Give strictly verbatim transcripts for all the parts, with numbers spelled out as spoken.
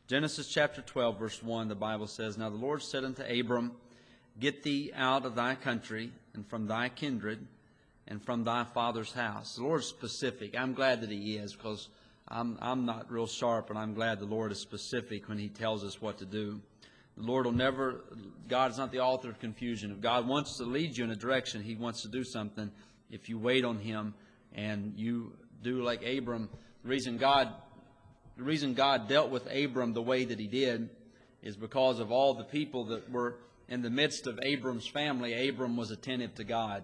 Genesis chapter twelve, verse one, the Bible says, Now the Lord said unto Abram, Get thee out of thy country, and from thy kindred, and from thy father's house. The Lord's specific. I'm glad that He is, because I'm, I'm not real sharp, and I'm glad the Lord is specific when He tells us what to do. The Lord will never, God is not the author of confusion. If God wants to lead you in a direction, He wants to do something. If you wait on Him and you do like Abram, the reason God, the reason God dealt with Abram the way that He did is because of all the people that were in the midst of Abram's family. Abram was attentive to God.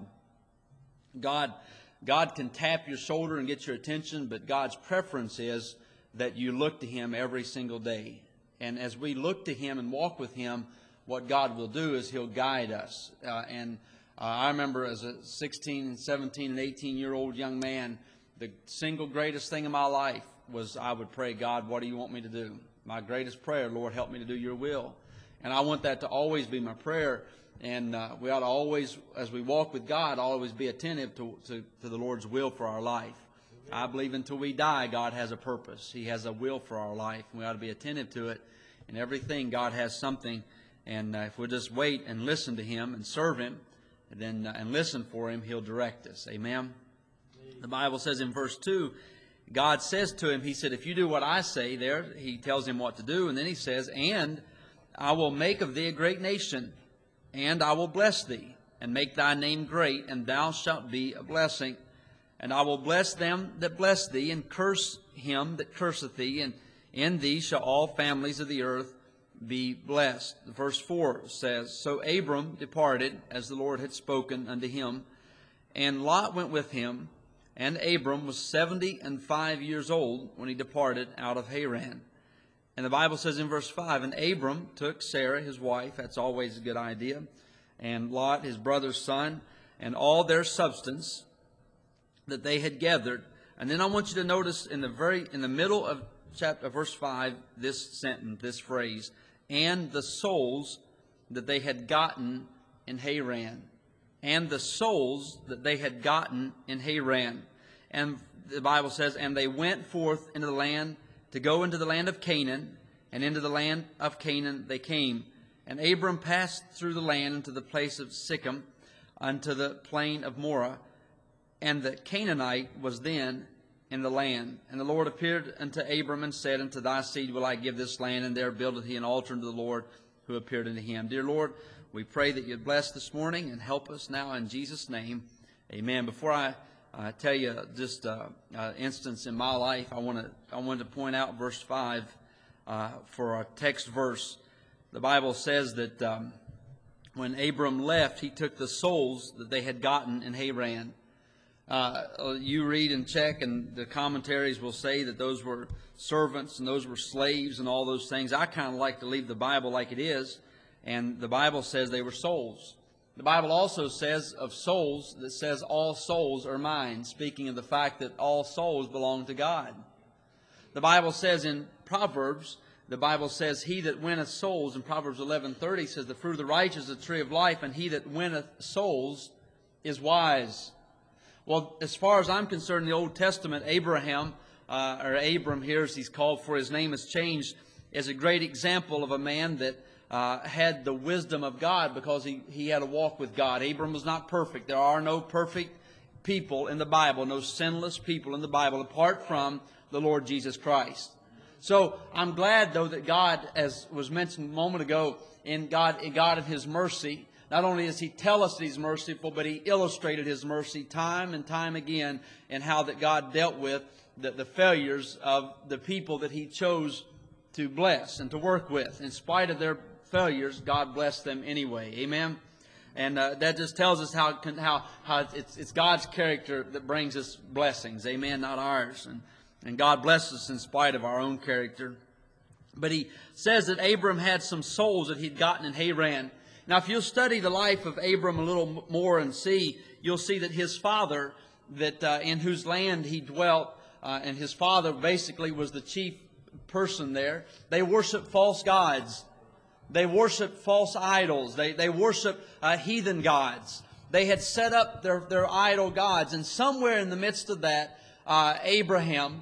God, God can tap your shoulder and get your attention, but God's preference is that you look to Him every single day. And as we look to Him and walk with Him, what God will do is He'll guide us. Uh, and uh, I remember as a sixteen, seventeen, and eighteen-year-old young man, the single greatest thing in my life was I would pray, God, what do you want me to do? My greatest prayer, Lord, help me to do your will. And I want that to always be my prayer. And uh, we ought to always, as we walk with God, always be attentive to, to, to the Lord's will for our life. I believe until we die, God has a purpose. He has a will for our life. We ought to be attentive to it. In everything, God has something. And uh, if we'll just wait and listen to Him and serve Him, and then uh, and listen for Him, He'll direct us. Amen? Amen. The Bible says in verse two, God says to him, He said, if you do what I say, there, He tells him what to do. And then He says, and I will make of thee a great nation, and I will bless thee, and make thy name great, and thou shalt be a blessing. And I will bless them that bless thee, and curse him that curseth thee, and in thee shall all families of the earth be blessed. Verse four says, So Abram departed, as the Lord had spoken unto him, and Lot went with him, and Abram was seventy and five years old when he departed out of Haran. And the Bible says in verse five, And Abram took Sarah his wife, that's always a good idea, and Lot his brother's son, and all their substance that they had gathered. And then I want you to notice in the very in the middle of chapter verse five, this sentence, this phrase, and the souls that they had gotten in Haran. And the souls that they had gotten in Haran. And the Bible says, And they went forth into the land to go into the land of Canaan, and into the land of Canaan they came. And Abram passed through the land into the place of Sichem, unto the plain of Moreh. And the Canaanite was then in the land. And the Lord appeared unto Abram and said, Unto thy seed will I give this land, and there buildeth he an altar unto the Lord who appeared unto him. Dear Lord, we pray that you'd bless this morning and help us now in Jesus' name. Amen. Before I uh, tell you just an uh, uh, instance in my life, I want to I wanted to point out verse five uh, for our text verse. The Bible says that um, when Abram left, he took the souls that they had gotten in Haran. Uh, you read and check, and the commentaries will say that those were servants and those were slaves and all those things. I kind of like to leave the Bible like it is, and the Bible says they were souls. The Bible also says of souls, that says all souls are mine, speaking of the fact that all souls belong to God. The Bible says in Proverbs, the Bible says, He that winneth souls, in Proverbs eleven thirty says, The fruit of the righteous is the tree of life, and he that winneth souls is wise. Well, as far as I'm concerned, in the Old Testament, Abraham, uh, or Abram here as he's called, for his name is changed, is a great example of a man that uh, had the wisdom of God because he, he had a walk with God. Abram was not perfect. There are no perfect people in the Bible, no sinless people in the Bible apart from the Lord Jesus Christ. So I'm glad, though, that God, as was mentioned a moment ago, in God, in God of His mercy, not only does He tell us that He's merciful, but He illustrated His mercy time and time again in how that God dealt with the, the failures of the people that He chose to bless and to work with. In spite of their failures, God blessed them anyway. Amen? And uh, that just tells us how how how it's, it's God's character that brings us blessings. Amen? Not ours. And, and God blesses us in spite of our own character. But He says that Abram had some souls that he'd gotten in Haran. Now, if you'll study the life of Abram a little more and see, you'll see that his father, that uh, in whose land he dwelt, uh, and his father basically was the chief person there. They worshiped false gods. They worshiped false idols. They they worshiped uh, heathen gods. They had set up their their idol gods, and somewhere in the midst of that, uh, Abraham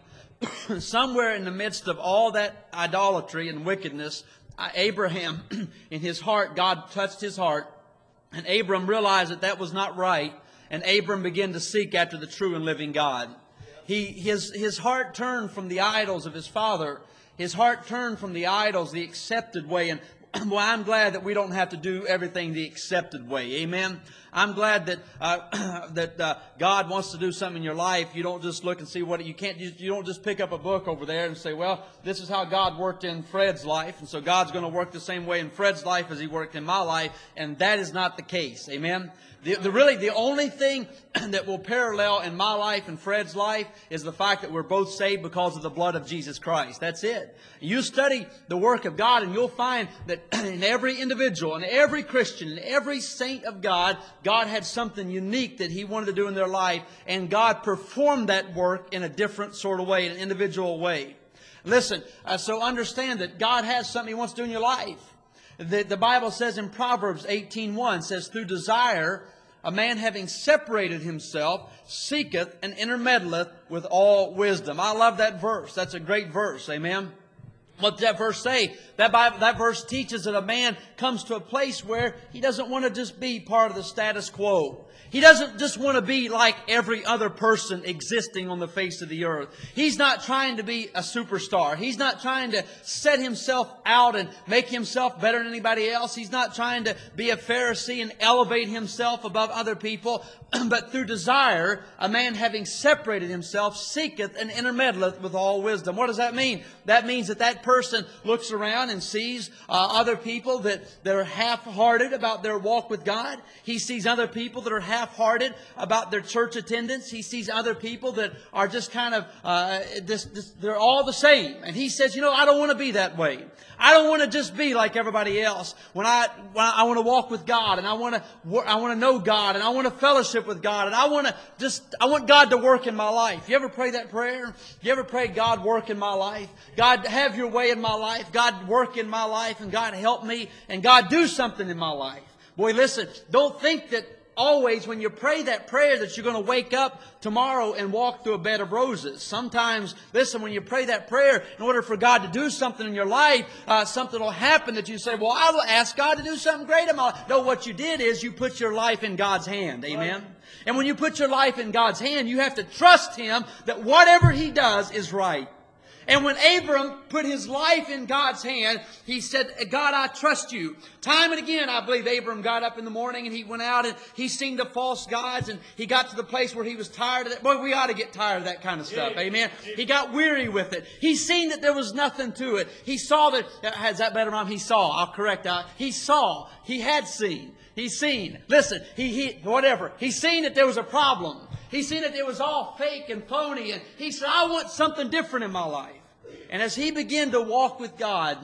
somewhere in the midst of all that idolatry and wickedness, Abraham, in his heart, God touched his heart, and Abram realized that that was not right, and Abram began to seek after the true and living God. He, his, his heart turned from the idols of his father. His heart turned from the idols, the accepted way. And well, I'm glad that we don't have to do everything the accepted way. Amen. I'm glad that uh, that uh, God wants to do something in your life. You don't just look and see what you can't. You don't just pick up a book over there and say, "Well, this is how God worked in Fred's life, and so God's going to work the same way in Fred's life as He worked in my life." And that is not the case. Amen. The, the really the only thing that will parallel in my life and Fred's life is the fact that we're both saved because of the blood of Jesus Christ. That's it. You study the work of God and you'll find that in every individual, in every Christian, in every saint of God, God had something unique that He wanted to do in their life, and God performed that work in a different sort of way, in an individual way. Listen, uh, so understand that God has something He wants to do in your life. The, the Bible says in Proverbs eighteen one, says, "Through desire, a man having separated himself seeketh and intermeddleth with all wisdom." I love that verse. That's a great verse. Amen. What does that verse say? That Bible, that verse teaches that a man comes to a place where he doesn't want to just be part of the status quo. He doesn't just want to be like every other person existing on the face of the earth. He's not trying to be a superstar. He's not trying to set himself out and make himself better than anybody else. He's not trying to be a Pharisee and elevate himself above other people. But through desire, a man having separated himself seeketh and intermeddleth with all wisdom. What does that mean? That means that that person looks around and sees uh, other people that they're half-hearted about their walk with God. He sees other people that are half-hearted about their church attendance. He sees other people that are just kind of, uh, this, this, they're all the same. And he says, you know, I don't want to be that way. I don't want to just be like everybody else. When I, when I, I want to walk with God, and I want to, I want to know God, and I want to fellowship with God, and I want to just, I want God to work in my life. You ever pray that prayer? You ever pray, God, work in my life? God, have your way in my life. God, work in my life, and God, help me, and God, do something in my life. Boy, listen, don't think that always when you pray that prayer that you're going to wake up tomorrow and walk through a bed of roses. Sometimes, listen, when you pray that prayer, in order for God to do something in your life, uh, something will happen that you say, well, I will ask God to do something great in my life. No, what you did is you put your life in God's hand. Amen? Right. And when you put your life in God's hand, you have to trust Him that whatever He does is right. And when Abram put his life in God's hand, he said, God, I trust you. Time and again, I believe Abram got up in the morning and he went out and he seen the false gods, and he got to the place where he was tired of that. Boy, we ought to get tired of that kind of stuff. Amen. He got weary with it. He seen that there was nothing to it. He saw that, is that better, Mom? He saw. I'll correct that. He saw. He had seen. He's seen. Listen, he, he, whatever. He's seen that there was a problem. He's seen that it was all fake and phony. And he said, I want something different in my life. And as he began to walk with God,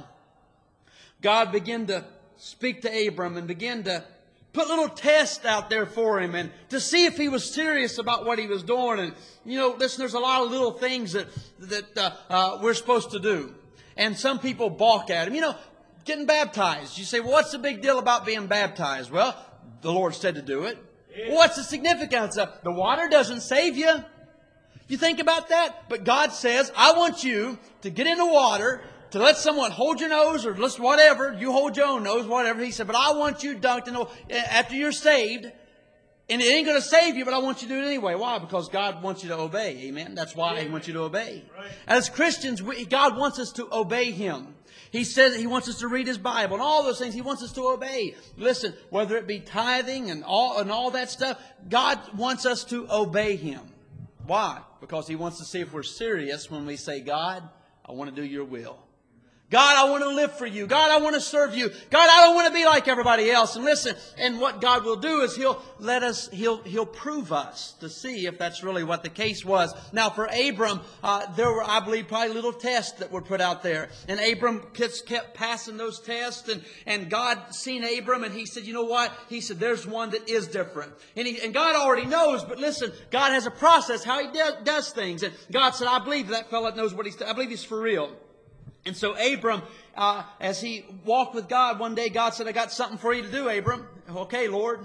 God began to speak to Abram and began to put little tests out there for him and to see if he was serious about what he was doing. And, you know, listen, there's a lot of little things that, that uh, uh, we're supposed to do. And some people balk at him. You know, getting baptized. You say, well, what's the big deal about being baptized? Well, the Lord said to do it. Well, what's the significance of it? The water doesn't save you. You think about that? But God says, I want you to get in the water, to let someone hold your nose or just whatever. You hold your own nose, whatever. He said, but I want you dunked in the water after you're saved. And it ain't going to save you, but I want you to do it anyway. Why? Because God wants you to obey. Amen? That's why He wants you to obey. Right. As Christians, we, God wants us to obey Him. He says He wants us to read His Bible and all those things. He wants us to obey. Listen, whether it be tithing and all, and all that stuff, God wants us to obey Him. Why? Because He wants to see if we're serious when we say, God, I want to do your will. God, I want to live for you. God, I want to serve you. God, I don't want to be like everybody else. And listen, and what God will do is He'll let us, He'll, He'll prove us to see if that's really what the case was. Now, for Abram, uh, there were, I believe, probably little tests that were put out there. And Abram kept passing those tests. And, and God seen Abram and He said, you know what? He said, there's one that is different. And, he, and God already knows, but listen, God has a process how He do, does things. And God said, I believe that fellow knows what he's, I believe he's for real. And so Abram, uh, as he walked with God one day, God said, I got something for you to do, Abram. Okay, Lord.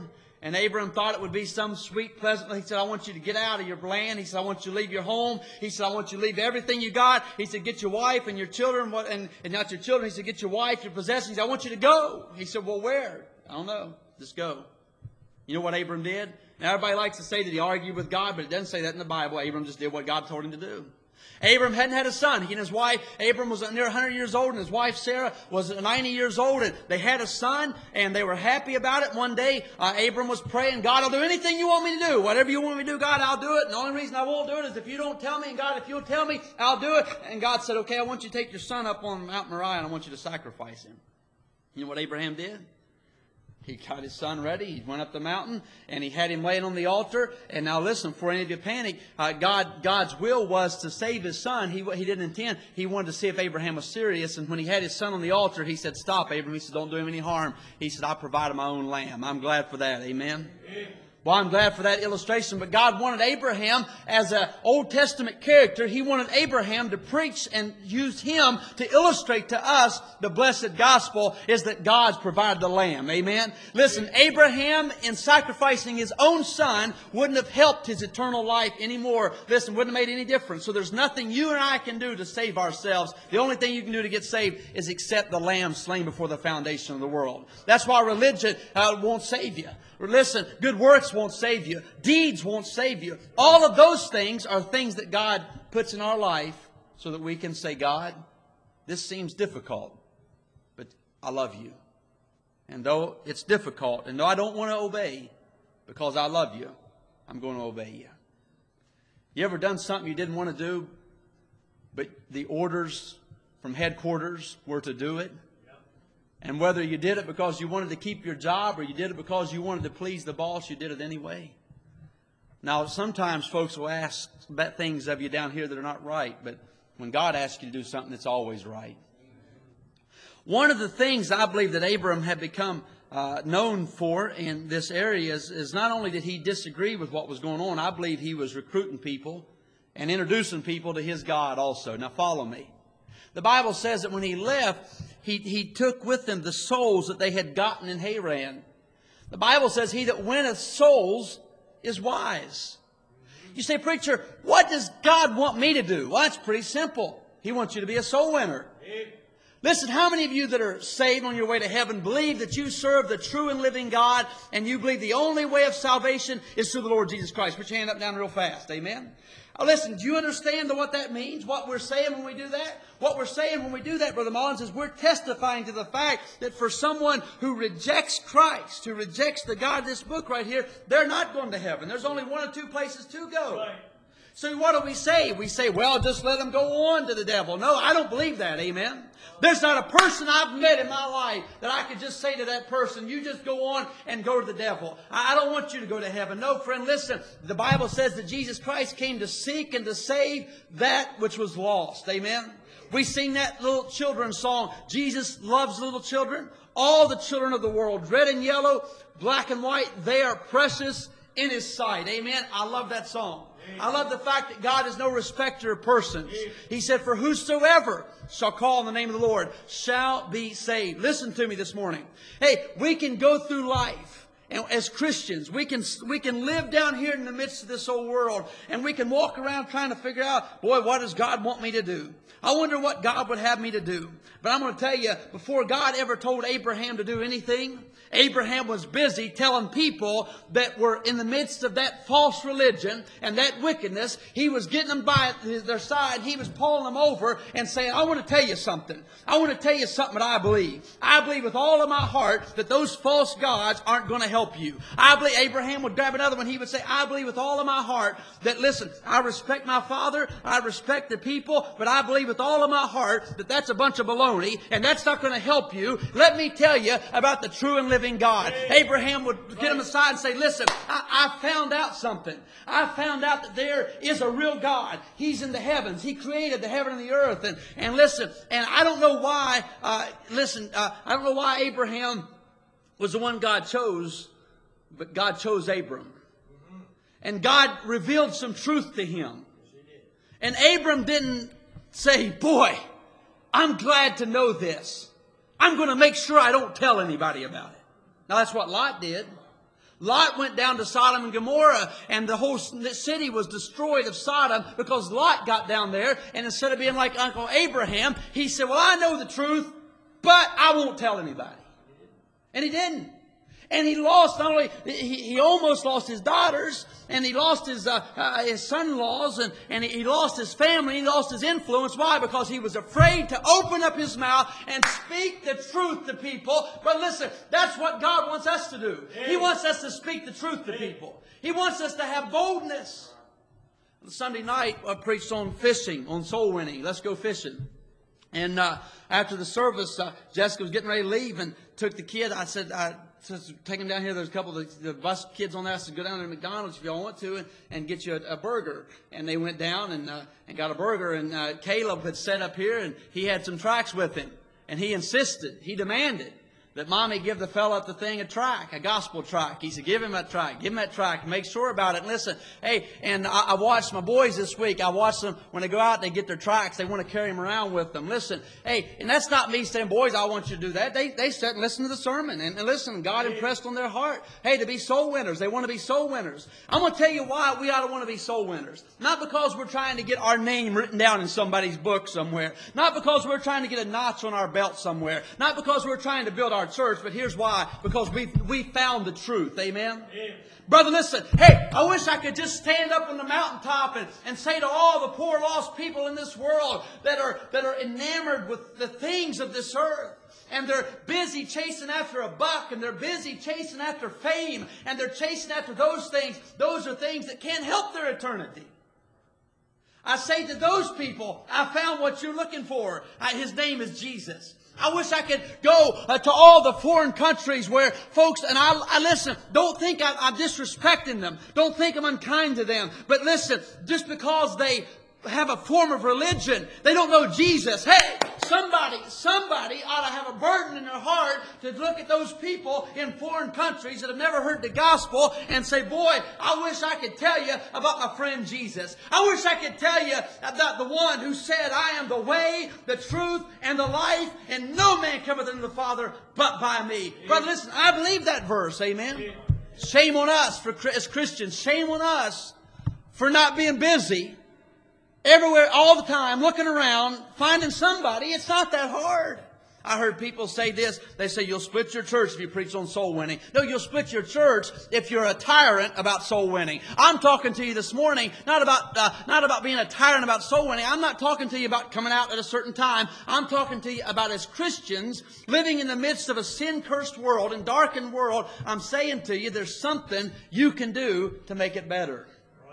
And Abram thought it would be some sweet, pleasant. He said, I want you to get out of your land. He said, I want you to leave your home. He said, I want you to leave everything you got. He said, get your wife and your children, and, and not your children. He said, get your wife, your possessions. He said, I want you to go. He said, well, where? I don't know. Just go. You know what Abram did? Now, everybody likes to say that he argued with God, but it doesn't say that in the Bible. Abram just did what God told him to do. Abram hadn't had a son. He and his wife, Abram was near one hundred years old, and his wife Sarah was ninety years old, and they had a son, and they were happy about it. One day, uh, Abram was praying, God, I'll do anything you want me to do. Whatever you want me to do, God, I'll do it. And the only reason I won't do it is if you don't tell me, and God, if you'll tell me, I'll do it. And God said, okay, I want you to take your son up on Mount Moriah, and I want you to sacrifice him. You know what Abraham did? He got his son ready. He went up the mountain, and he had him laying on the altar. And now listen, before any of you panic, uh, God, God's will was to save his son. He, he didn't intend. He wanted to see if Abraham was serious. And when he had his son on the altar, he said, stop, Abraham. He said, don't do him any harm. He said, I provided my own lamb. I'm glad for that. Amen. Amen. Well, I'm glad for that illustration, but God wanted Abraham as an Old Testament character. He wanted Abraham to preach and use him to illustrate to us the blessed gospel is that God's provided the lamb. Amen? Listen, Abraham in sacrificing his own son wouldn't have helped his eternal life anymore. Listen, wouldn't have made any difference. So there's nothing you and I can do to save ourselves. The only thing you can do to get saved is accept the lamb slain before the foundation of the world. That's why religion uh, won't save you. Listen, good works won't save you. Deeds won't save you. All of those things are things that God puts in our life so that we can say, God, this seems difficult, but I love you. And though it's difficult, and though I don't want to obey because I love you, I'm going to obey you. You ever done something you didn't want to do, but the orders from headquarters were to do it? And whether you did it because you wanted to keep your job or you did it because you wanted to please the boss, you did it anyway. Now, sometimes folks will ask about things of you down here that are not right, but when God asks you to do something, it's always right. One of the things I believe that Abram had become uh, known for in this area is, is not only did he disagree with what was going on, I believe he was recruiting people and introducing people to his God also. Now, follow me. The Bible says that when he left, he, he took with him the souls that they had gotten in Haran. The Bible says, he that winneth souls is wise. You say, preacher, what does God want me to do? Well, it's pretty simple. He wants you to be a soul winner. Listen, how many of you that are saved on your way to heaven believe that you serve the true and living God, and you believe the only way of salvation is through the Lord Jesus Christ? Put your hand up down real fast. Amen. Now listen, do you understand what that means? What we're saying when we do that? What we're saying when we do that, Brother Mullins, is we're testifying to the fact that for someone who rejects Christ, who rejects the God of this book right here, they're not going to heaven. There's only one or two places to go. Right. So what do we say? We say, well, just let them go on to the devil. No, I don't believe that. Amen. There's not a person I've met in my life that I could just say to that person, you just go on and go to the devil. I don't want you to go to heaven. No, friend, listen. The Bible says that Jesus Christ came to seek and to save that which was lost. Amen. We sing that little children's song, Jesus loves little children. All the children of the world, red and yellow, black and white, they are precious in His sight. Amen. I love that song. I love the fact that God is no respecter of persons. He said, for whosoever shall call on the name of the Lord shall be saved. Listen to me this morning. Hey, we can go through life. And as Christians, we can, we can live down here in the midst of this old world. And we can walk around trying to figure out, boy, what does God want me to do? I wonder what God would have me to do. But I'm going to tell you, before God ever told Abraham to do anything, Abraham was busy telling people that were in the midst of that false religion and that wickedness. He was getting them by their side. He was pulling them over and saying, I want to tell you something. I want to tell you something that I believe. I believe with all of my heart that those false gods aren't going to help you. I believe Abraham would grab another one. He would say, I believe with all of my heart that, listen, I respect my father. I respect the people. But I believe with all of my heart that that's a bunch of baloney and that's not going to help you. Let me tell you about the true and living God. Abraham would get him aside and say, listen, I, I found out something. I found out that there is a real God. He's in the heavens. He created the heaven and the earth. And, and listen, and I don't know why, uh, listen, uh, I don't know why Abraham was the one God chose, but God chose Abram. And God revealed some truth to him. And Abram didn't say, boy, I'm glad to know this. I'm going to make sure I don't tell anybody about it. Now, that's what Lot did. Lot went down to Sodom and Gomorrah, and the whole city was destroyed of Sodom because Lot got down there, and instead of being like Uncle Abraham, he said, well, I know the truth, but I won't tell anybody. And he didn't. And he lost, not only, he, he almost lost his daughters, and he lost his, uh, uh, his son-in-laws, and, and he lost his family, he lost his influence. Why? Because he was afraid to open up his mouth and speak the truth to people. But listen, that's what God wants us to do. He wants us to speak the truth to people. He wants us to have boldness. Sunday night, I preached on fishing, on soul winning. Let's go fishing. And uh, after the service, uh, Jessica was getting ready to leave and took the kid. I said, I said, take him down here. There's a couple of the, the bus kids on there. I said, go down to McDonald's if y'all want to and, and get you a, a burger. And they went down and, uh, and got a burger. And uh, Caleb had sat up here, and he had some tracts with him. And he insisted, he demanded that Mommy give the fella at the thing a tract, a gospel tract. He said, give him that tract, give him that tract, make sure about it. And listen, hey, and I, I watched my boys this week. I watched them, when they go out, they get their tracts. They want to carry them around with them. Listen, hey, and that's not me saying, boys, I want you to do that. They they sit and listen to the sermon. And, and listen, God impressed on their heart, hey, to be soul winners. They want to be soul winners. I'm going to tell you why we ought to want to be soul winners. Not because we're trying to get our name written down in somebody's book somewhere. Not because we're trying to get a notch on our belt somewhere. Not because we're trying to build our church, but here's why. Because we we found the truth. Amen? Amen. Brother, listen. Hey, I wish I could just stand up on the mountaintop and, and say to all the poor lost people in this world that are that are enamored with the things of this earth, and they're busy chasing after a buck, and they're busy chasing after fame, and they're chasing after those things. Those are things that can't help their eternity. I say to those people, I found what you're looking for. I, his name is Jesus. I wish I could go uh, to all the foreign countries where folks, and I, I listen, don't think I, I'm disrespecting them. Don't think I'm unkind to them. But listen, just because they have a form of religion, they don't know Jesus. Hey, somebody, somebody ought to have a burden in their heart to look at those people in foreign countries that have never heard the gospel and say, boy, I wish I could tell you about my friend Jesus. I wish I could tell you about the one who said, I am the way, the truth, and the life, and no man cometh unto the Father but by me. Yeah. Brother, listen, I believe that verse. Amen. Yeah. Shame on us for as Christians. Shame on us for not being busy everywhere, all the time, looking around, finding somebody. It's not that hard. I heard people say this. They say, you'll split your church if you preach on soul winning. No, you'll split your church if you're a tyrant about soul winning. I'm talking to you this morning, not about uh, not about being a tyrant about soul winning. I'm not talking to you about coming out at a certain time. I'm talking to you about as Christians living in the midst of a sin-cursed world and darkened world. I'm saying to you, there's something you can do to make it better.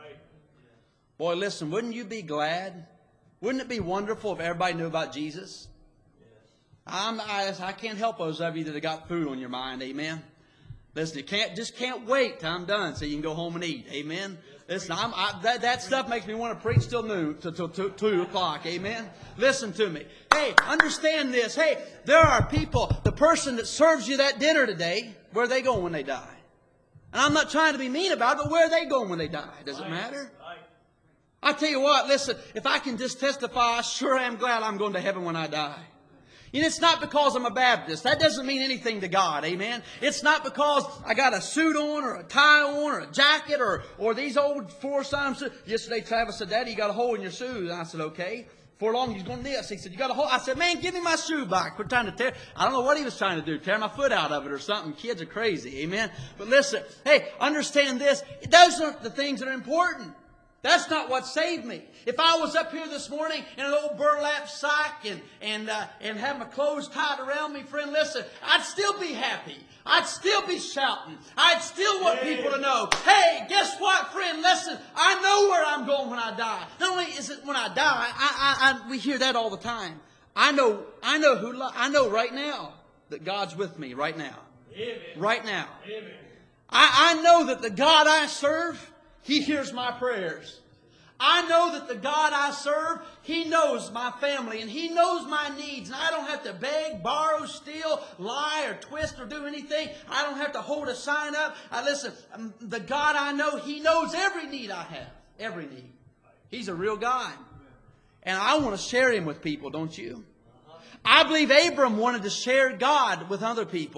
Boy, listen, wouldn't you be glad? Wouldn't it be wonderful if everybody knew about Jesus? Yes. I'm, I, I can't help those of you that have got food on your mind, amen? Listen, you can't, just can't wait till I'm done so you can go home and eat, amen? Listen, I'm, I, that, that stuff makes me want to preach till noon, till, till, till two o'clock, amen? Listen to me. Hey, understand this. Hey, there are people, the person that serves you that dinner today, where are they going when they die? And I'm not trying to be mean about it, but where are they going when they die? Does it matter? I tell you what, listen, if I can just testify, I sure am glad I'm going to heaven when I die. And it's not because I'm a Baptist. That doesn't mean anything to God, amen? It's not because I got a suit on or a tie on or a jacket or, or these old four-sign suits. Yesterday, Travis said, Daddy, you got a hole in your shoe. And I said, okay. Before long, he's going this. He said, you got a hole. I said, man, give me my shoe back. We're trying to tear. I don't know what he was trying to do. Tear my foot out of it or something. Kids are crazy, amen? But listen, hey, understand this. Those aren't the things that are important. That's not what saved me. If I was up here this morning in an old burlap sack and and uh, and have my clothes tied around me, friend, listen, I'd still be happy. I'd still be shouting. I'd still want people to know, hey, guess what, friend? Listen, I know where I'm going when I die. Not only is it when I die, I, I, I we hear that all the time. I know, I know who, I know right now that God's with me right now. Amen. Right now. Amen. I, I know that the God I serve, He hears my prayers. I know that the God I serve, He knows my family and He knows my needs. And I don't have to beg, borrow, steal, lie, or twist, or do anything. I don't have to hold a sign up. I listen, the God I know, He knows every need I have. Every need. He's a real God. And I want to share Him with people, don't you? I believe Abram wanted to share God with other people.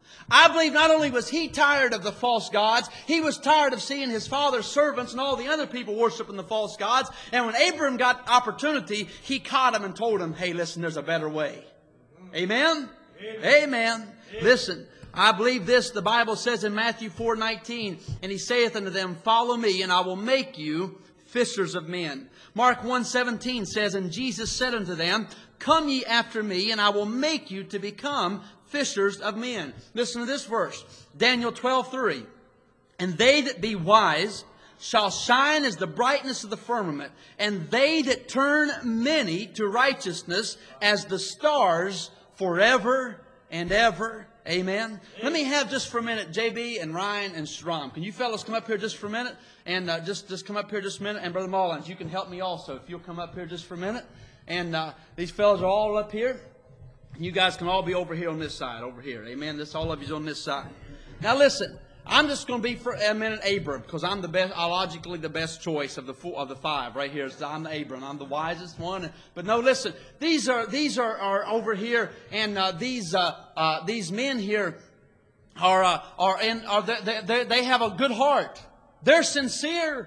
I believe not only was he tired of the false gods, he was tired of seeing his father's servants and all the other people worshiping the false gods. And when Abram got opportunity, he caught him and told him, hey, listen, there's a better way. Amen? Amen. Amen. Listen, I believe this, the Bible says in Matthew four nineteen, and he saith unto them, follow me, and I will make you fishers of men. Mark one seventeen says, and Jesus said unto them, come ye after me, and I will make you to become fishers of men. Listen to this verse. Daniel twelve three. And they that be wise shall shine as the brightness of the firmament, and they that turn many to righteousness as the stars forever and ever. Amen. Amen. Let me have just for a minute J B and Ryan and Strom. Can you fellas come up here just for a minute? And uh, just, just come up here just a minute. And Brother Mullins, you can help me also if you'll come up here just for a minute. And uh, these fellas are all up here. You guys can all be over here on this side, over here. Amen. This all of you's on this side. Now listen, I'm just going to be for a minute Abram, because I'm the best, logically the best choice of the four, of the five right here. So I'm the Abram. I'm the wisest one. But no, listen, these are these are, are over here, and uh, these uh, uh, these men here are uh, are in are they, they they have a good heart. They're sincere.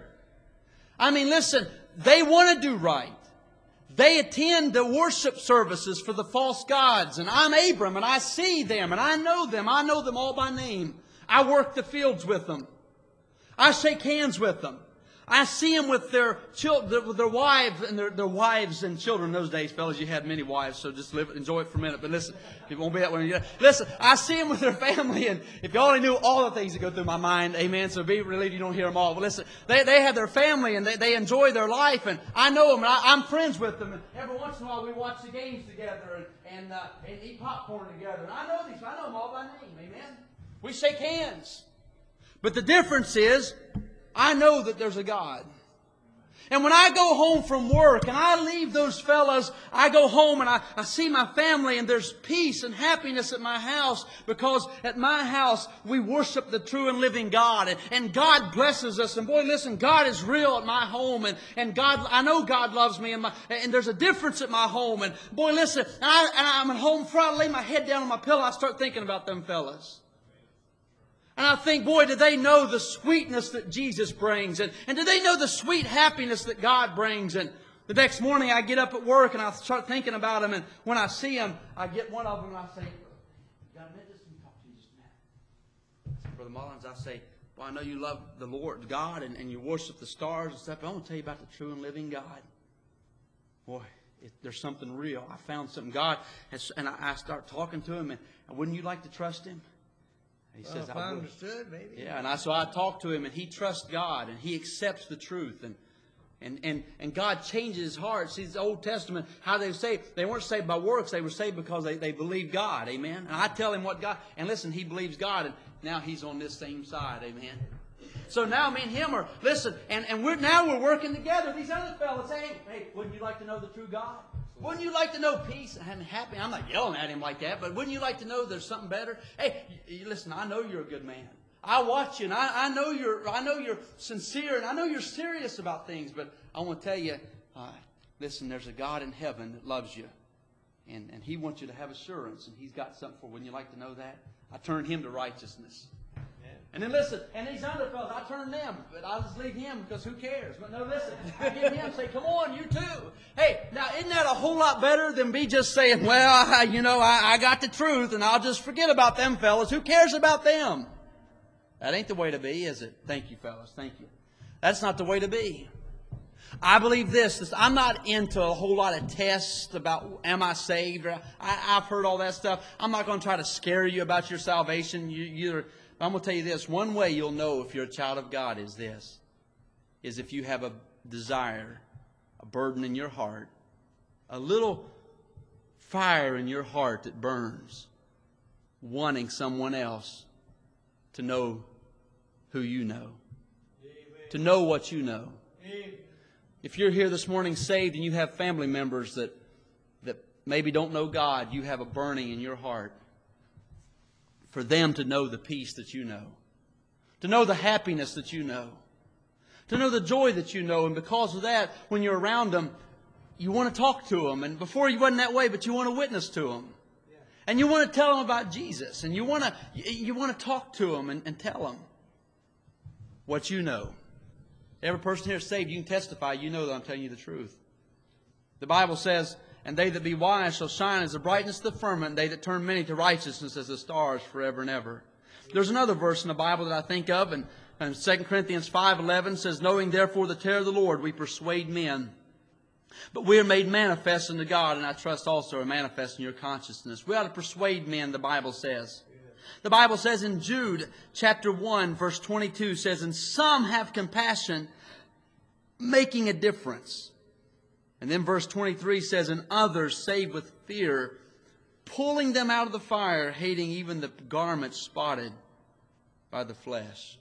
I mean, listen, they want to do right. They attend the worship services for the false gods. And I'm Abram, and I see them, and I know them. I know them all by name. I work the fields with them. I shake hands with them. I see them with their children, with their wives and their, their wives and children. In those days, fellas, you had many wives, so just live, enjoy it for a minute. But listen, it won't be that way. Listen, I see them with their family, and if you only knew all the things that go through my mind, amen. So be relieved you don't hear them all. But listen, they they have their family and they, they enjoy their life, and I know them, and I, I'm friends with them. And every once in a while, we watch the games together and and, uh, and eat popcorn together. And I know these, I know them all by name, amen. We shake hands, but the difference is, I know that there's a God. And when I go home from work and I leave those fellas, I go home and I, I see my family, and there's peace and happiness at my house, because at my house we worship the true and living God. And, and God blesses us. And boy, listen, God is real at my home. And, and God, I know God loves me. And, my, and there's a difference at my home. And boy, listen, and, I, and I'm at home before I lay my head down on my pillow, I start thinking about them fellas. And I think, boy, do they know the sweetness that Jesus brings? And, and do they know the sweet happiness that God brings? And the next morning I get up at work and I start thinking about them. And when I see them, I get one of them and I say, got a minute? Just let me talk to you just a minute. Brother Mullins, I say, well, I know you love the Lord God and, and you worship the stars and stuff, but I want to tell you about the true and living God. Boy, it, there's something real. I found something. God has, and I, I start talking to him, and wouldn't you like to trust him? He says, well, if I, I understood, maybe. Yeah, and I, so I talk to him, and he trusts God, and he accepts the truth, and and and and God changes his heart. See, the Old Testament, how they say they weren't saved by works; they were saved because they they believed God. Amen. And I tell him what God, and listen, he believes God, and now he's on this same side. Amen. So now me and him are listen, and and we're now we're working together. These other fellas say, hey, hey, wouldn't you like to know the true God? Wouldn't you like to know peace? I'm happy. I'm not yelling at him like that, but wouldn't you like to know there's something better? Hey, you, listen, I know you're a good man. I watch you, and I, I know you're I know you're sincere, and I know you're serious about things, but I want to tell you, uh, listen, there's a God in heaven that loves you, and, and he wants you to have assurance, and he's got something for you. Wouldn't you like to know that? I turn him to righteousness. And then listen, and these other fellas, I turn them, but I'll just leave him because who cares? But no, listen, I get him and say, come on, you too. Hey, now isn't that a whole lot better than me just saying, well, I, you know, I, I got the truth and I'll just forget about them fellas. Who cares about them? That ain't the way to be, is it? Thank you, fellas. Thank you. That's not the way to be. I believe this, this. I'm not into a whole lot of tests about am I saved? Or, I, I've heard all that stuff. I'm not going to try to scare you about your salvation. You, you're... I'm going to tell you this. One way you'll know if you're a child of God is this. Is if you have a desire, a burden in your heart, a little fire in your heart that burns, wanting someone else to know who you know. Amen. To know what you know. Amen. If you're here this morning saved and you have family members that, that maybe don't know God, you have a burning in your heart for them to know the peace that you know, to know the happiness that you know, to know the joy that you know. And because of that, when you're around them, you want to talk to them. And before you wasn't that way, but you want to witness to them. And you want to tell them about Jesus. And you want to, you want to talk to them and, and tell them what you know. Every person here is saved. You can testify. You know that I'm telling you the truth. The Bible says, and they that be wise shall shine as the brightness of the firmament, and they that turn many to righteousness as the stars forever and ever. There's another verse in the Bible that I think of, and, and Second Corinthians five eleven says, knowing therefore the terror of the Lord, we persuade men. But we are made manifest unto God, and I trust also are manifest in your consciousness. We ought to persuade men, the Bible says. The Bible says in Jude chapter one, verse twenty-two says, and some have compassion, making a difference. And then verse twenty-three says, and others save with fear, pulling them out of the fire, hating even the garment spotted by the flesh.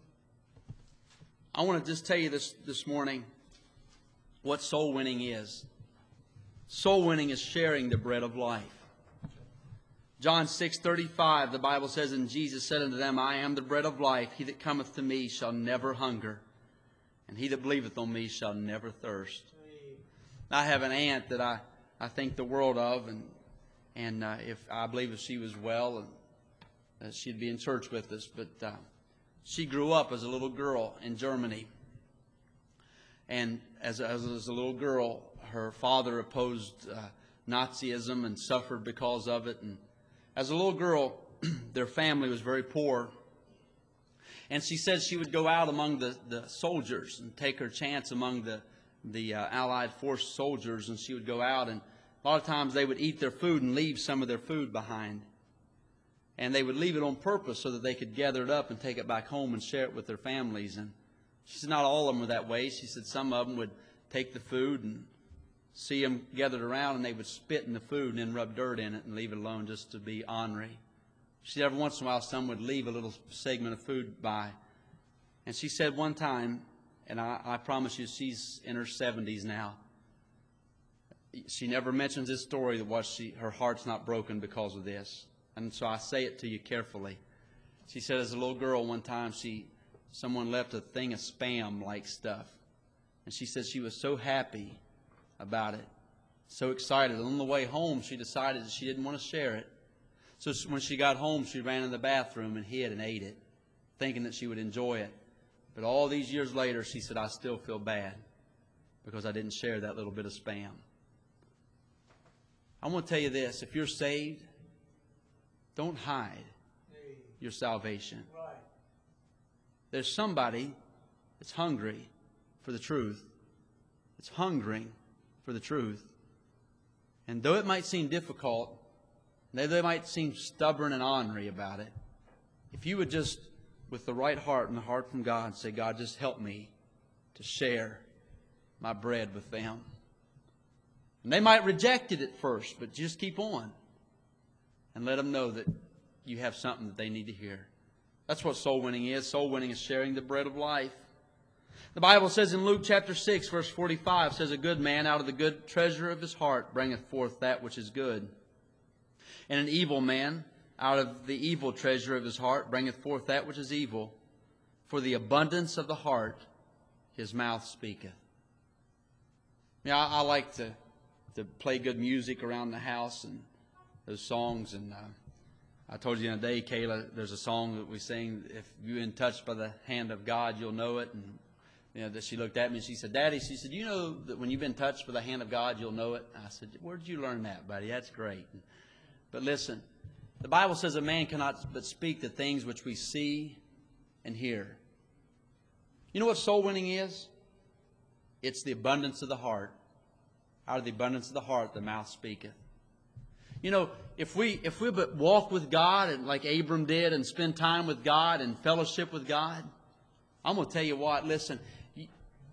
I want to just tell you this this morning what soul winning is. Soul winning is sharing the bread of life. John six thirty-five, the Bible says, and Jesus said unto them, I am the bread of life. He that cometh to me shall never hunger, and he that believeth on me shall never thirst. I have an aunt that I, I think the world of, and and uh, if I believe if she was well, and uh, she'd be in church with us. But uh, she grew up as a little girl in Germany, and as a, as a little girl, her father opposed uh, Nazism and suffered because of it. And as a little girl, their family was very poor. And she said she would go out among the, the soldiers and take her chance among the the uh, Allied force soldiers, and she would go out, and a lot of times they would eat their food and leave some of their food behind. And they would leave it on purpose so that they could gather it up and take it back home and share it with their families. And she said not all of them were that way. She said some of them would take the food and see them gathered around, and they would spit in the food and then rub dirt in it and leave it alone just to be ornery. She said every once in a while some would leave a little segment of food by. And she said one time, and I, I promise you she's in her seventies now, she never mentions this story that was she her heart's not broken because of this. And so I say it to you carefully. She said as a little girl one time she someone left a thing of spam like stuff. And she said she was so happy about it, so excited. And on the way home she decided that she didn't want to share it. So when she got home she ran in the bathroom and hid and ate it, thinking that she would enjoy it. But all these years later, she said, I still feel bad because I didn't share that little bit of spam. I want to tell you this. If you're saved, don't hide your salvation. There's somebody that's hungry for the truth. It's hungering for the truth. And though it might seem difficult, though they might seem stubborn and ornery about it, if you would just, with the right heart and the heart from God, say, God, just help me to share my bread with them. And they might reject it at first, but just keep on and let them know that you have something that they need to hear. That's what soul winning is. Soul winning is sharing the bread of life. The Bible says in Luke chapter six, verse forty-five, says, a good man out of the good treasure of his heart bringeth forth that which is good. And an evil man out of the evil treasure of his heart bringeth forth that which is evil. For the abundance of the heart his mouth speaketh. Yeah, I, I like to, to play good music around the house and those songs. And uh, I told you the other day, Kayla, there's a song that we sing, if you've been touched by the hand of God, you'll know it. And you know, that she looked at me and she said, Daddy, she said, you know that when you've been touched by the hand of God, you'll know it? I said, where did you learn that, buddy? That's great. But listen, the Bible says a man cannot but speak the things which we see and hear. You know what soul winning is? It's the abundance of the heart. Out of the abundance of the heart, the mouth speaketh. You know, if we if we but walk with God and like Abram did and spend time with God and fellowship with God, I'm going to tell you what, listen, you,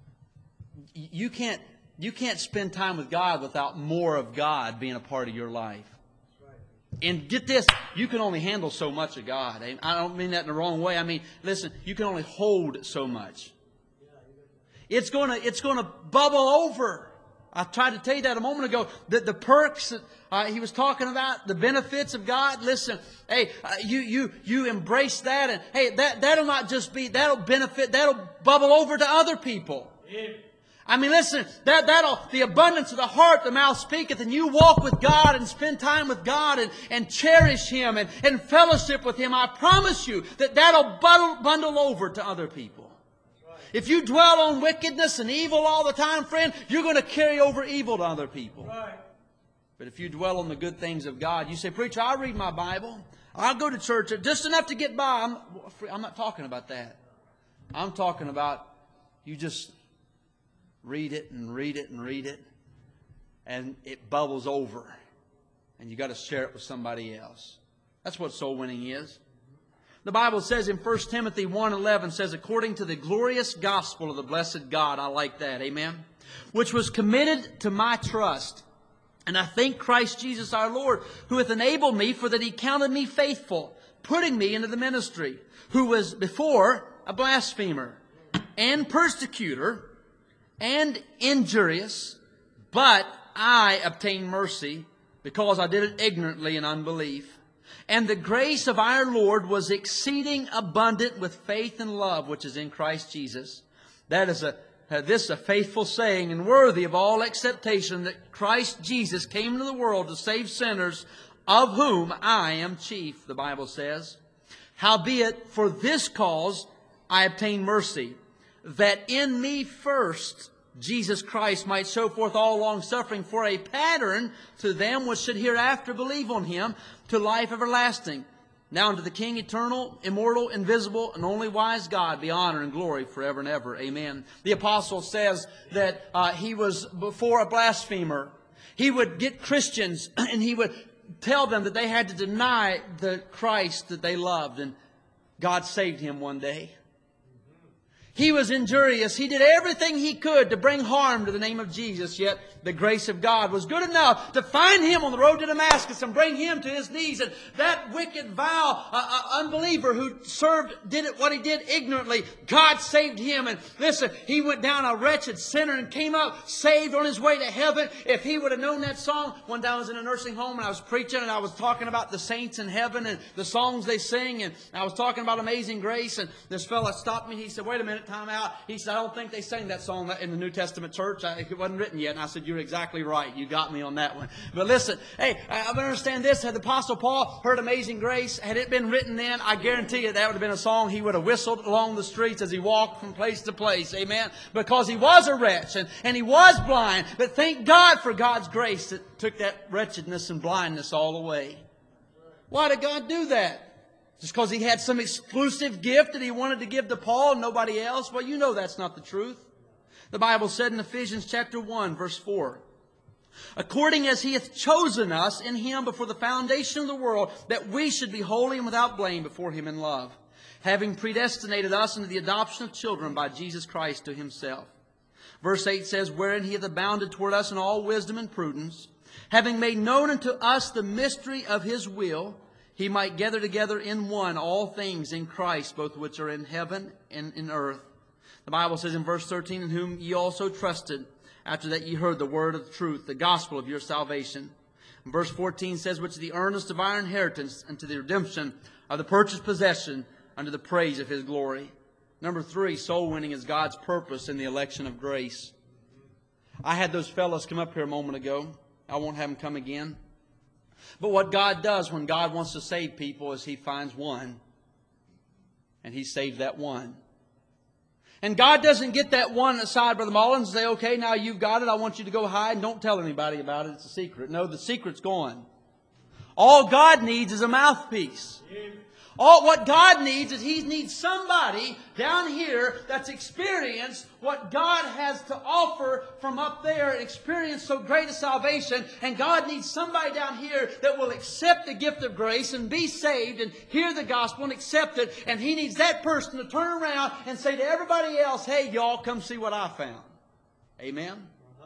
you can't you can't spend time with God without more of God being a part of your life. And get this, you can only handle so much of God. I don't mean that in the wrong way. I mean, listen, you can only hold so much. It's going to it's going to bubble over. I tried to tell you that a moment ago. That the perks that uh, he was talking about, the benefits of God. Listen, hey, uh, you you you embrace that, and hey, that that'll not just be that'll benefit. That'll bubble over to other people. Yeah. I mean, listen, that, that'll, the abundance of the heart, the mouth speaketh, and you walk with God and spend time with God and, and cherish Him and, and fellowship with Him. I promise you that that'll bundle, bundle over to other people. If you dwell on wickedness and evil all the time, friend, you're going to carry over evil to other people. Right. But if you dwell on the good things of God, you say, preacher, I'll read my Bible. I'll go to church just enough to get by. I'm, I'm not talking about that. I'm talking about you just read it and read it and read it, and it bubbles over, and you got to share it with somebody else. That's what soul winning is. The Bible says in First Timothy one eleven, says, according to the glorious gospel of the blessed God. I like that, amen, which was committed to my trust. And I thank Christ Jesus our Lord, who hath enabled me, for that He counted me faithful, putting me into the ministry, who was before a blasphemer and persecutor and injurious, but I obtained mercy, because I did it ignorantly in unbelief. And the grace of our Lord was exceeding abundant with faith and love, which is in Christ Jesus. That is a uh, this is a faithful saying, and worthy of all acceptation, that Christ Jesus came into the world to save sinners, of whom I am chief, the Bible says. Howbeit, for this cause I obtained mercy, that in me first Jesus Christ might show forth all long-suffering for a pattern to them which should hereafter believe on Him, to life everlasting. Now unto the King, eternal, immortal, invisible, and only wise God, be honor and glory forever and ever. Amen. The apostle says that uh, he was before a blasphemer. He would get Christians and he would tell them that they had to deny the Christ that they loved, and God saved him one day. He was injurious. He did everything he could to bring harm to the name of Jesus, yet the grace of God was good enough to find him on the road to Damascus and bring him to his knees. And that wicked, vile uh, uh, unbeliever who served, did it what he did ignorantly, God saved him. And listen, he went down a wretched sinner and came up saved on his way to heaven. If he would have known that song, one day I was in a nursing home and I was preaching and I was talking about the saints in heaven and the songs they sing, and I was talking about Amazing Grace, and this fella stopped me. He said, wait a minute, time out. He said, I don't think they sang that song in the New Testament church. It wasn't written yet. And I said, you're exactly right. You got me on that one. But listen, hey, I understand this. Had the Apostle Paul heard Amazing Grace, had it been written then, I guarantee you that would have been a song he would have whistled along the streets as he walked from place to place. Amen. Because he was a wretch and, and he was blind. But thank God for God's grace that took that wretchedness and blindness all away. Why did God do that? Just because he had some exclusive gift that he wanted to give to Paul and nobody else? Well, you know that's not the truth. The Bible said in Ephesians chapter one, verse four, according as He hath chosen us in Him before the foundation of the world, that we should be holy and without blame before Him in love, having predestinated us into the adoption of children by Jesus Christ to Himself. Verse eight says, wherein He hath abounded toward us in all wisdom and prudence, having made known unto us the mystery of His will, He might gather together in one all things in Christ, both which are in heaven and in earth. The Bible says in verse thirteen, in whom ye also trusted, after that ye heard the word of truth, the gospel of your salvation. And verse fourteen says, which is the earnest of our inheritance unto the redemption of the purchased possession unto the praise of His glory. Number three, soul winning is God's purpose in the election of grace. I had those fellows come up here a moment ago. I won't have them come again. But what God does when God wants to save people is He finds one. And He saves that one. And God doesn't get that one aside, Brother Mullins, and say, okay, now you've got it. I want you to go hide and don't tell anybody about it. It's a secret. No, the secret's gone. All God needs is a mouthpiece. All what God needs is He needs somebody down here that's experienced what God has to offer from up there and experienced so great a salvation. And God needs somebody down here that will accept the gift of grace and be saved and hear the gospel and accept it. And He needs that person to turn around and say to everybody else, hey, y'all, come see what I found. Amen?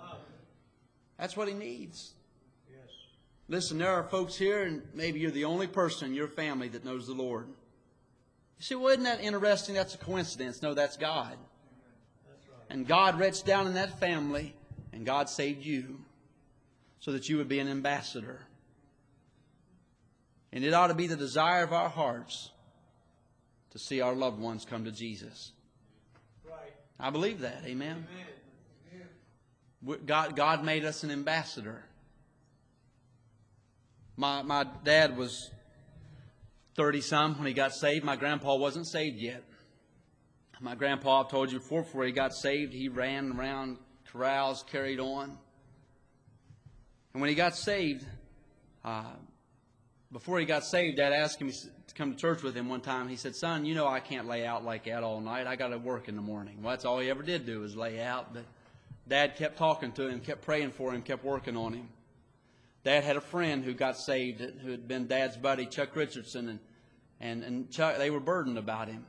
That's what He needs. Listen, there are folks here, and maybe you're the only person in your family that knows the Lord. You say, well, isn't that interesting? That's a coincidence. No, that's God. That's right. And God reached down in that family, and God saved you so that you would be an ambassador. And it ought to be the desire of our hearts to see our loved ones come to Jesus. Right. I believe that. Amen. Amen. God, God made us an ambassador. My, my dad was thirty-some when he got saved. My grandpa wasn't saved yet. My grandpa, I've told you before, before he got saved, he ran around corrals, carried on. And when he got saved, uh, before he got saved, Dad asked him to come to church with him one time. He said, "Son, you know I can't lay out like that all night. I got to work in the morning." Well, that's all he ever did do was lay out. But Dad kept talking to him, kept praying for him, kept working on him. Dad had a friend who got saved, who had been Dad's buddy, Chuck Richardson, and and, and Chuck, they were burdened about him.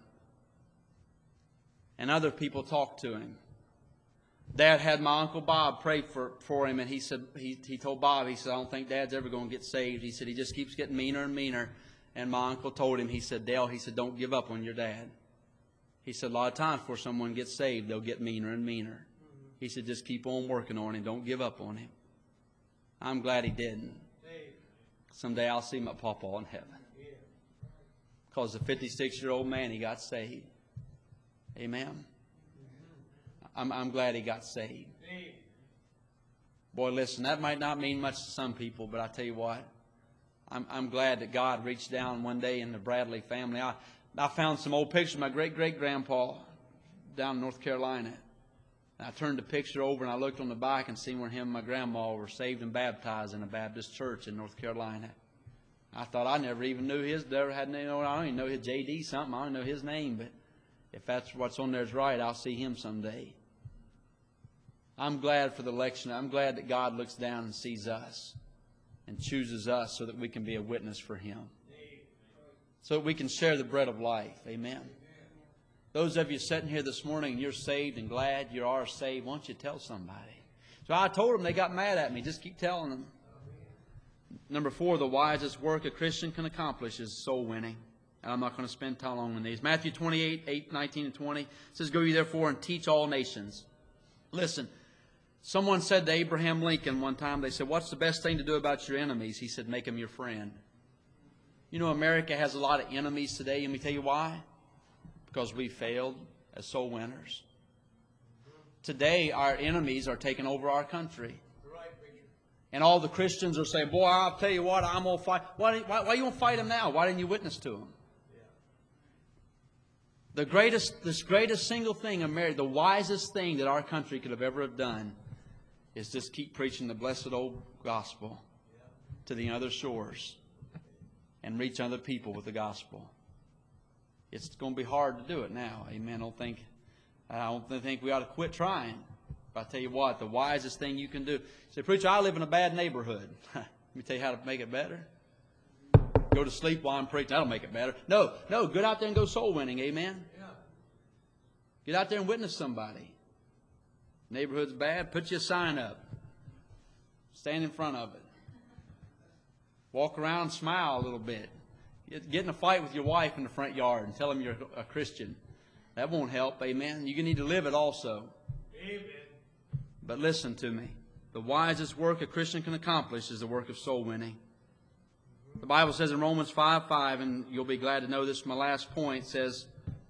And other people talked to him. Dad had my Uncle Bob pray for, for him, and he said he, he told Bob, he said, "I don't think Dad's ever going to get saved." He said, "He just keeps getting meaner and meaner." And my uncle told him, he said, "Dale," he said, "don't give up on your dad." He said, "A lot of times before someone gets saved, they'll get meaner and meaner." He said, "Just keep on working on him. Don't give up on him." I'm glad he didn't. Someday I'll see my pawpaw in heaven. Because a fifty-six-year-old man, he got saved. Amen. I'm, I'm glad he got saved. Boy, listen, that might not mean much to some people, but I tell you what, I'm, I'm glad that God reached down one day in the Bradley family. I, I found some old pictures of my great-great-grandpa down in North Carolina. And I turned the picture over and I looked on the back and seen where him and my grandma were saved and baptized in a Baptist church in North Carolina. I thought I never even knew his, never had, you know, I don't even know his J D something. I don't know his name, but if that's what's on there is right, I'll see him someday. I'm glad for the election. I'm glad that God looks down and sees us and chooses us so that we can be a witness for Him. So that we can share the bread of life. Amen. Those of you sitting here this morning and you're saved and glad you are saved, why don't you tell somebody? So I told them, they got mad at me. Just keep telling them. Number four, the wisest work a Christian can accomplish is soul winning. And I'm not going to spend time long on these. Matthew twenty-eight, eight, nineteen, and twenty says, "Go ye therefore and teach all nations." Listen, someone said to Abraham Lincoln one time, they said, "What's the best thing to do about your enemies?" He said, "Make them your friend." You know, America has a lot of enemies today. Let me tell you why. Because we failed as soul winners. Today, our enemies are taking over our country. And all the Christians are saying, "Boy, I'll tell you what, I'm going to fight." Why, why, why you going to fight them now? Why didn't you witness to them? The greatest, this greatest single thing, America, the wisest thing that our country could have ever have done is just keep preaching the blessed old gospel to the other shores and reach other people with the gospel. It's going to be hard to do it now. Amen. I don't think, I don't think we ought to quit trying. But I tell you what, the wisest thing you can do. Say, "Preacher, I live in a bad neighborhood." Let me tell you how to make it better. Go to sleep while I'm preaching. That'll make it better. No, no, get out there and go soul winning. Amen. Yeah. Get out there and witness somebody. Neighborhood's bad. Put you a sign up. Stand in front of it. Walk around, smile a little bit. Get, get in a fight with your wife in the front yard and tell them you're a Christian. That won't help. Amen. You need to live it also. Amen. But listen to me. The wisest work a Christian can accomplish is the work of soul winning. The Bible says in Romans five five, and you'll be glad to know this is my last point, says,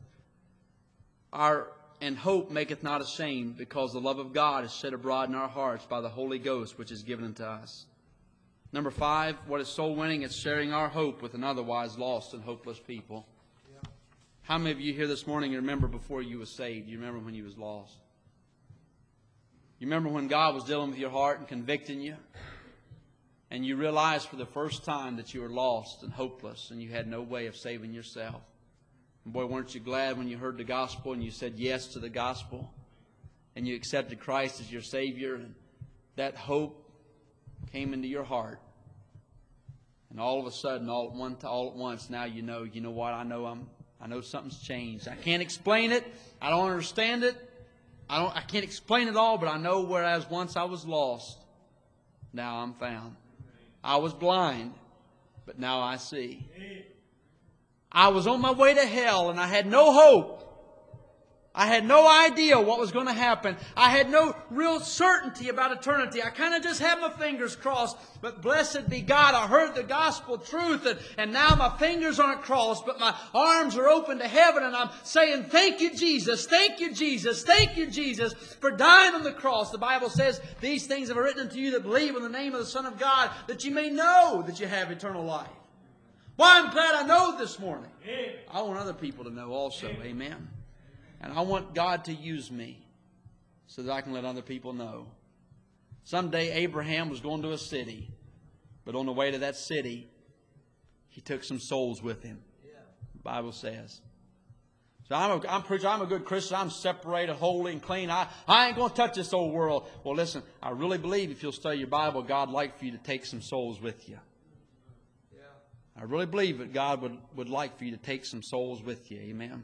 "Our and hope maketh not ashamed, because the love of God is shed abroad in our hearts by the Holy Ghost, which is given unto us." Number five, what is soul winning? It's sharing our hope with an otherwise lost and hopeless people. Yeah. How many of you here this morning remember before you were saved? You remember when you was lost? You remember when God was dealing with your heart and convicting you? And you realized for the first time that you were lost and hopeless and you had no way of saving yourself. And boy, weren't you glad when you heard the gospel and you said yes to the gospel and you accepted Christ as your Savior, and that hope came into your heart. And all of a sudden, all at one, all at once, now you know, you know what? I know I'm, I know something's changed. I can't explain it. I don't understand it. I don't, I can't explain it all, but I know whereas once I was lost, now I'm found. I was blind, but now I see. I was on my way to hell and I had no hope. I had no idea what was going to happen. I had no real certainty about eternity. I kind of just had my fingers crossed. But blessed be God, I heard the gospel truth, and, and now my fingers aren't crossed, but my arms are open to heaven, and I'm saying, thank you, Jesus, thank you, Jesus, thank you, Jesus, for dying on the cross. The Bible says, these things have I written unto you that believe in the name of the Son of God, that you may know that you have eternal life. Well, I'm glad I know this morning. I want other people to know also. Amen. And I want God to use me so that I can let other people know. Someday Abraham was going to a city, but on the way to that city, he took some souls with him. The Bible says. So I'm, a, I'm preaching, I'm a good Christian. I'm separated, holy, and clean. I, I ain't going to touch this old world. Well, listen, I really believe if you'll study your Bible, God would like for you to take some souls with you. I really believe that God would, would like for you to take some souls with you. Amen.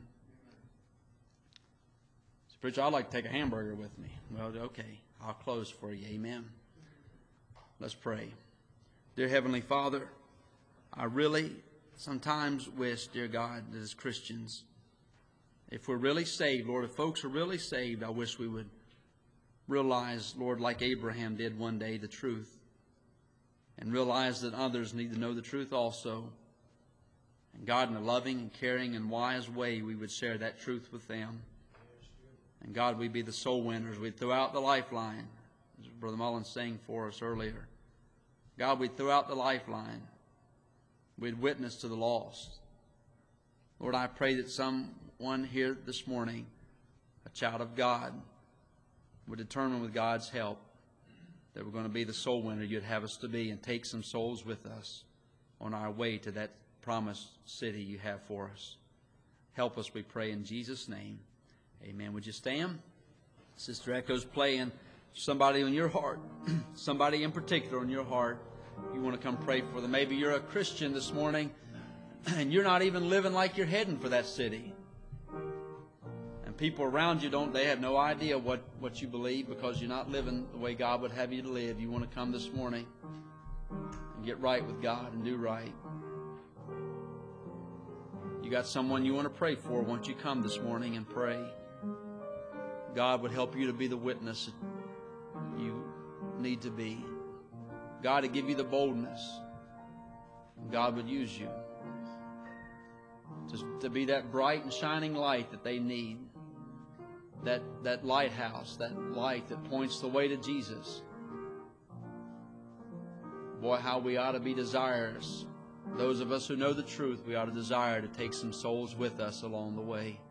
So, preacher, I'd like to take a hamburger with me. Well, okay. I'll close for you. Amen. Let's pray. Dear Heavenly Father, I really sometimes wish, dear God, that as Christians, if we're really saved, Lord, if folks are really saved, I wish we would realize, Lord, like Abraham did one day, the truth. And realize that others need to know the truth also. And God, in a loving and caring and wise way, we would share that truth with them. And God, we'd be the soul winners. We'd throw out the lifeline, as Brother Mullins sang for us earlier. God, we'd throw out the lifeline. We'd witness to the lost. Lord, I pray that someone here this morning, a child of God, would determine with God's help that we're going to be the soul winner you'd have us to be and take some souls with us on our way to that promised city you have for us. Help us, we pray, in Jesus' name. Amen. Would you stand? Sister Echo's playing. Somebody on your heart, somebody in particular on your heart, you want to come pray for them. Maybe you're a Christian this morning and you're not even living like you're heading for that city. And people around you don't, they have no idea what, what you believe because you're not living the way God would have you to live. You want to come this morning and get right with God and do right. You got someone you want to pray for. Won't you come this morning and pray? God would help you to be the witness you need to be. God would give you the boldness. God would use you to, to be that bright and shining light that they need. That, that lighthouse, that light that points the way to Jesus. Boy, how we ought to be desirous. Those of us who know the truth, we ought to desire to take some souls with us along the way.